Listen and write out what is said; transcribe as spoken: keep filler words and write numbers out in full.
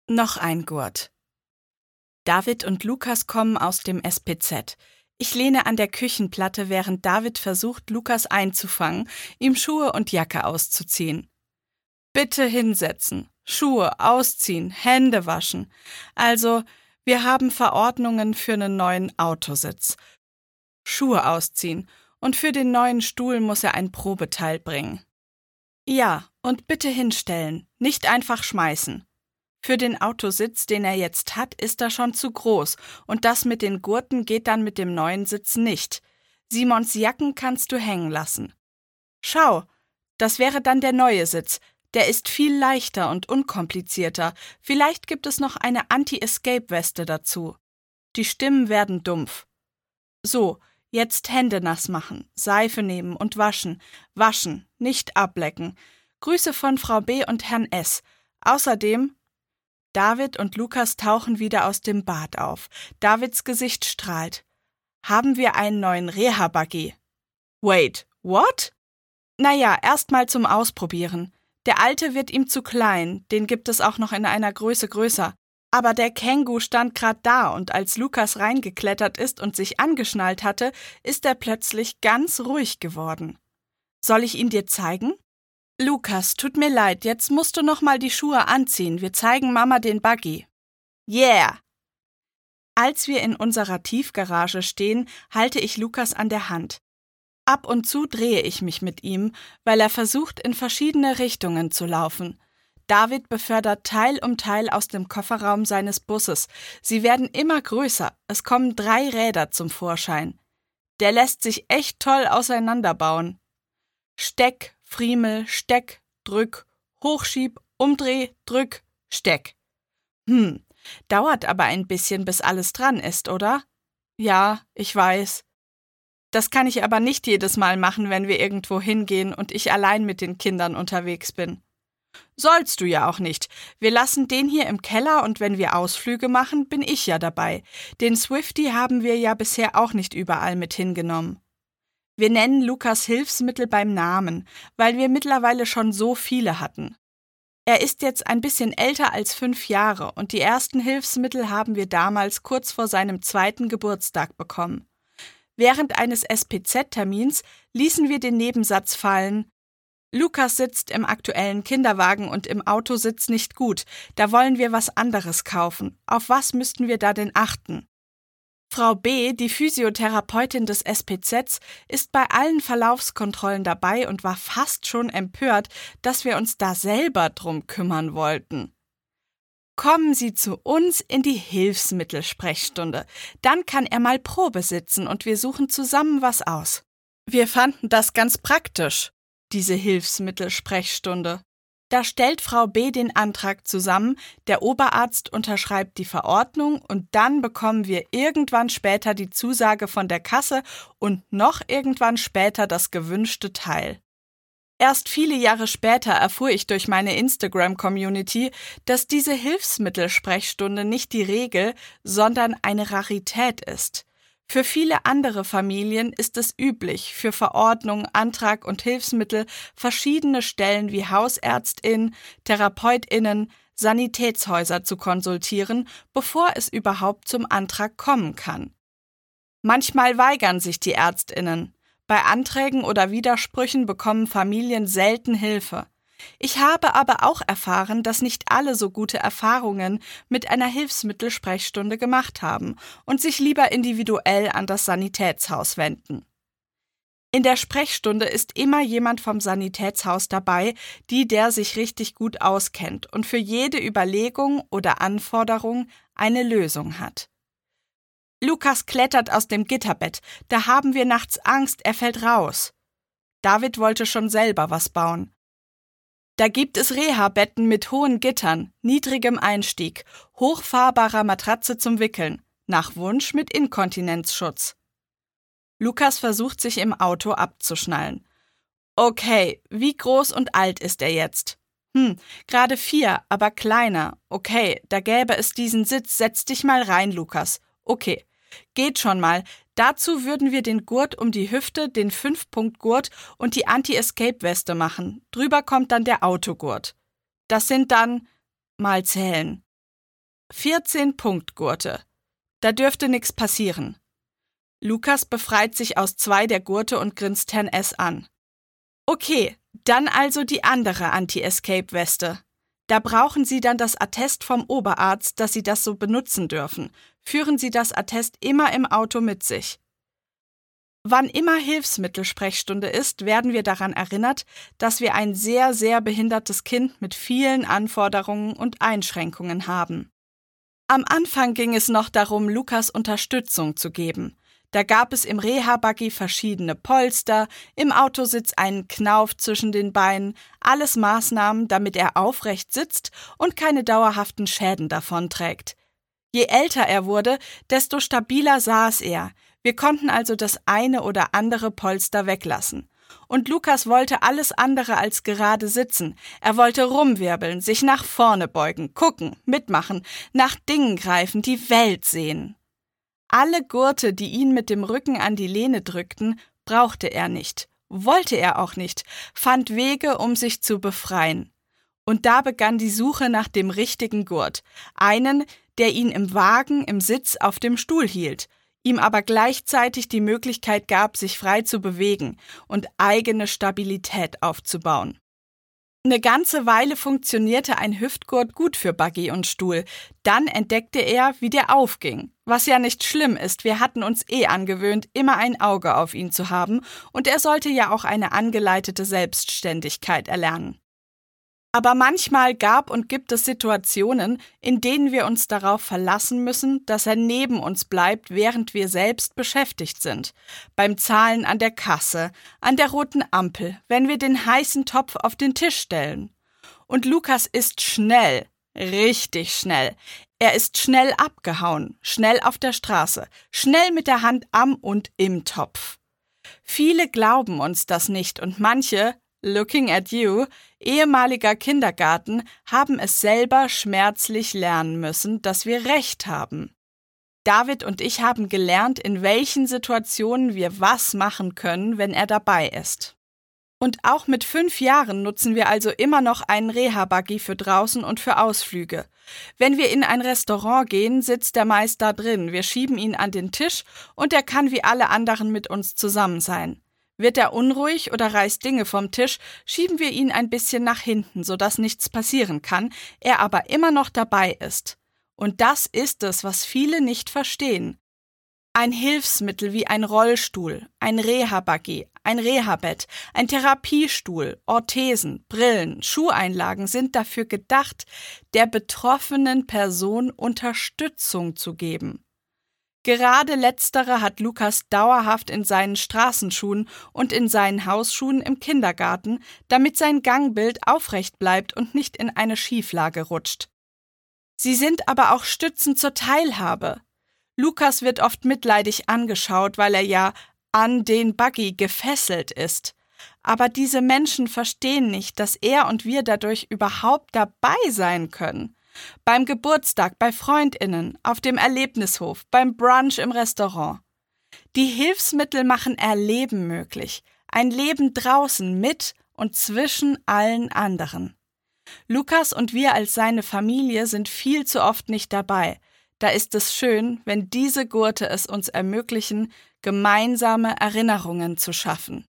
Noch ein Gurt. David und Lukas kommen aus dem S P Z. Ich lehne an der Küchenplatte, während David versucht, Lukas einzufangen, ihm Schuhe und Jacke auszuziehen. Bitte hinsetzen, Schuhe ausziehen, Hände waschen. Also, wir haben Verordnungen für einen neuen Autositz. Schuhe ausziehen und für den neuen Stuhl muss er ein Probeteil bringen. Ja, und bitte hinstellen, nicht einfach schmeißen. Für den Autositz, den er jetzt hat, ist er schon zu groß und das mit den Gurten geht dann mit dem neuen Sitz nicht. Simons Jacken kannst du hängen lassen. Schau, das wäre dann der neue Sitz. Der ist viel leichter und unkomplizierter. Vielleicht gibt es noch eine Anti-Escape-Weste dazu. Die Stimmen werden dumpf. So, jetzt Hände nass machen, Seife nehmen und waschen. Waschen, nicht ablecken. Grüße von Frau B. und Herrn S. Außerdem... David und Lukas tauchen wieder aus dem Bad auf. Davids Gesicht strahlt. Haben wir einen neuen Reha-Buggy? Wait, what? Naja, erstmal zum Ausprobieren. Der alte wird ihm zu klein, den gibt es auch noch in einer Größe größer. Aber der Känguru stand grad da und als Lukas reingeklettert ist und sich angeschnallt hatte, ist er plötzlich ganz ruhig geworden. Soll ich ihn dir zeigen? Lukas, tut mir leid, jetzt musst du noch mal die Schuhe anziehen. Wir zeigen Mama den Buggy. Yeah! Als wir in unserer Tiefgarage stehen, halte ich Lukas an der Hand. Ab und zu drehe ich mich mit ihm, weil er versucht, in verschiedene Richtungen zu laufen. David befördert Teil um Teil aus dem Kofferraum seines Busses. Sie werden immer größer. Es kommen drei Räder zum Vorschein. Der lässt sich echt toll auseinanderbauen. Steck, Friemel, Steck, Drück, Hochschieb, Umdreh, Drück, Steck. Hm, dauert aber ein bisschen, bis alles dran ist, oder? Ja, ich weiß. Das kann ich aber nicht jedes Mal machen, wenn wir irgendwo hingehen und ich allein mit den Kindern unterwegs bin. Sollst du ja auch nicht. Wir lassen den hier im Keller und wenn wir Ausflüge machen, bin ich ja dabei. Den Swifty haben wir ja bisher auch nicht überall mit hingenommen. Wir nennen Lukas Hilfsmittel beim Namen, weil wir mittlerweile schon so viele hatten. Er ist jetzt ein bisschen älter als fünf Jahre und die ersten Hilfsmittel haben wir damals kurz vor seinem zweiten Geburtstag bekommen. Während eines S P Z-Termins ließen wir den Nebensatz fallen: Lukas sitzt im aktuellen Kinderwagen und im Autositz nicht gut, da wollen wir was anderes kaufen. Auf was müssten wir da denn achten? Frau B., die Physiotherapeutin des S P Zs, ist bei allen Verlaufskontrollen dabei und war fast schon empört, dass wir uns da selber drum kümmern wollten. Kommen Sie zu uns in die Hilfsmittelsprechstunde. Dann kann er mal Probe sitzen und wir suchen zusammen was aus. Wir fanden das ganz praktisch, diese Hilfsmittelsprechstunde. Da stellt Frau B. den Antrag zusammen, der Oberarzt unterschreibt die Verordnung und dann bekommen wir irgendwann später die Zusage von der Kasse und noch irgendwann später das gewünschte Teil. Erst viele Jahre später erfuhr ich durch meine Instagram-Community, dass diese Hilfsmittelsprechstunde nicht die Regel, sondern eine Rarität ist. Für viele andere Familien ist es üblich, für Verordnung, Antrag und Hilfsmittel verschiedene Stellen wie HausärztInnen, TherapeutInnen, Sanitätshäuser zu konsultieren, bevor es überhaupt zum Antrag kommen kann. Manchmal weigern sich die ÄrztInnen. Bei Anträgen oder Widersprüchen bekommen Familien selten Hilfe. Ich habe aber auch erfahren, dass nicht alle so gute Erfahrungen mit einer Hilfsmittelsprechstunde gemacht haben und sich lieber individuell an das Sanitätshaus wenden. In der Sprechstunde ist immer jemand vom Sanitätshaus dabei, die der sich richtig gut auskennt und für jede Überlegung oder Anforderung eine Lösung hat. Lukas klettert aus dem Gitterbett, da haben wir nachts Angst, er fällt raus. David wollte schon selber was bauen. Da gibt es Reha-Betten mit hohen Gittern, niedrigem Einstieg, hochfahrbarer Matratze zum Wickeln, nach Wunsch mit Inkontinenzschutz. Lukas versucht sich im Auto abzuschnallen. Okay, wie groß und alt ist er jetzt? Hm, gerade vier, aber kleiner. Okay, da gäbe es diesen Sitz, setz dich mal rein, Lukas. Okay, geht schon mal. Dazu würden wir den Gurt um die Hüfte, den Fünf-Punkt-Gurt und die Anti-Escape-Weste machen. Drüber kommt dann der Autogurt. Das sind dann, mal zählen, vierzehn Punktgurte. Da dürfte nichts passieren. Lukas befreit sich aus zwei der Gurte und grinst Herrn S. an. Okay, dann also die andere Anti-Escape-Weste. Da brauchen Sie dann das Attest vom Oberarzt, dass Sie das so benutzen dürfen. Führen Sie das Attest immer im Auto mit sich. Wann immer Hilfsmittelsprechstunde ist, werden wir daran erinnert, dass wir ein sehr, sehr behindertes Kind mit vielen Anforderungen und Einschränkungen haben. Am Anfang ging es noch darum, Lukas Unterstützung zu geben. Da gab es im Reha-Buggy verschiedene Polster, im Autositz einen Knauf zwischen den Beinen, alles Maßnahmen, damit er aufrecht sitzt und keine dauerhaften Schäden davonträgt. Je älter er wurde, desto stabiler saß er. Wir konnten also das eine oder andere Polster weglassen. Und Lukas wollte alles andere als gerade sitzen. Er wollte rumwirbeln, sich nach vorne beugen, gucken, mitmachen, nach Dingen greifen, die Welt sehen. Alle Gurte, die ihn mit dem Rücken an die Lehne drückten, brauchte er nicht, wollte er auch nicht, fand Wege, um sich zu befreien. Und da begann die Suche nach dem richtigen Gurt, einen, der ihn im Wagen, im Sitz, auf dem Stuhl hielt, ihm aber gleichzeitig die Möglichkeit gab, sich frei zu bewegen und eigene Stabilität aufzubauen. Eine ganze Weile funktionierte ein Hüftgurt gut für Buggy und Stuhl. Dann entdeckte er, wie der aufging. Was ja nicht schlimm ist, wir hatten uns eh angewöhnt, immer ein Auge auf ihn zu haben, und er sollte ja auch eine angeleitete Selbstständigkeit erlernen. Aber manchmal gab und gibt es Situationen, in denen wir uns darauf verlassen müssen, dass er neben uns bleibt, während wir selbst beschäftigt sind. Beim Zahlen an der Kasse, an der roten Ampel, wenn wir den heißen Topf auf den Tisch stellen. Und Lukas ist schnell, richtig schnell. Er ist schnell abgehauen, schnell auf der Straße, schnell mit der Hand am und im Topf. Viele glauben uns das nicht und manche, looking at you, ehemaliger Kindergarten, haben es selber schmerzlich lernen müssen, dass wir Recht haben. David und ich haben gelernt, in welchen Situationen wir was machen können, wenn er dabei ist. Und auch mit fünf Jahren nutzen wir also immer noch einen Reha-Buggy für draußen und für Ausflüge. Wenn wir in ein Restaurant gehen, sitzt der meist da drin, wir schieben ihn an den Tisch und er kann wie alle anderen mit uns zusammen sein. Wird er unruhig oder reißt Dinge vom Tisch, schieben wir ihn ein bisschen nach hinten, sodass nichts passieren kann, er aber immer noch dabei ist. Und das ist es, was viele nicht verstehen. Ein Hilfsmittel wie ein Rollstuhl, ein Reha-Buggy, ein Rehabett, ein Therapiestuhl, Orthesen, Brillen, Schuheinlagen sind dafür gedacht, der betroffenen Person Unterstützung zu geben. Gerade letztere hat Lukas dauerhaft in seinen Straßenschuhen und in seinen Hausschuhen im Kindergarten, damit sein Gangbild aufrecht bleibt und nicht in eine Schieflage rutscht. Sie sind aber auch Stützen zur Teilhabe. Lukas wird oft mitleidig angeschaut, weil er ja an den Buggy gefesselt ist. Aber diese Menschen verstehen nicht, dass er und wir dadurch überhaupt dabei sein können. Beim Geburtstag, bei FreundInnen, auf dem Erlebnishof, beim Brunch im Restaurant. Die Hilfsmittel machen Erleben möglich. Ein Leben draußen mit und zwischen allen anderen. Lukas und wir als seine Familie sind viel zu oft nicht dabei. Da ist es schön, wenn diese Gurte es uns ermöglichen, gemeinsame Erinnerungen zu schaffen.